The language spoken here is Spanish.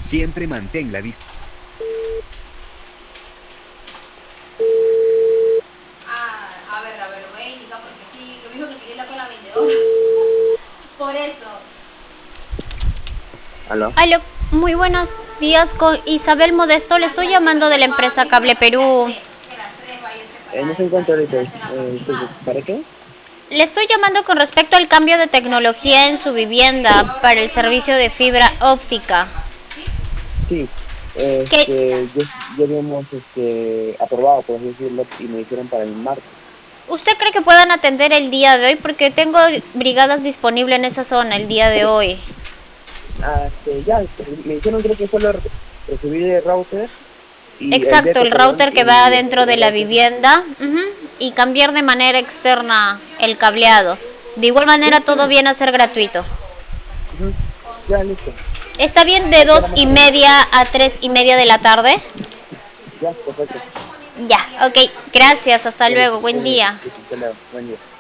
Siempre mantén la distancia. A ver, lo voy a indicar porque sí, lo mismo que quería hablar con la vendedora. Por eso. ¿Aló? Aló, muy buenos días con Isabel Modesto. Le estoy llamando de la empresa Cable Perú. No se encuentra ahorita. ¿Para qué? Le estoy llamando con respecto al cambio de tecnología en su vivienda para el servicio de fibra óptica. Sí. ¿Qué? Ya habíamos aprobado, por así decirlo, y me dijeron para el martes. ¿Usted cree que puedan atender el día de hoy? Porque tengo brigadas disponibles en esa zona el día de hoy. Me dijeron, creo que solo recibir el router y Exacto, el router que va dentro de el la router. vivienda, y cambiar de manera externa el cableado. De igual manera, todo viene a ser gratuito. Ujú. Ya, listo. ¿Está bien de ¿A qué hora 2:30 a 3:30 de la tarde? Ya, perfecto. Ya, ok. Gracias, hasta luego. Buen día. Hasta luego. Buen día.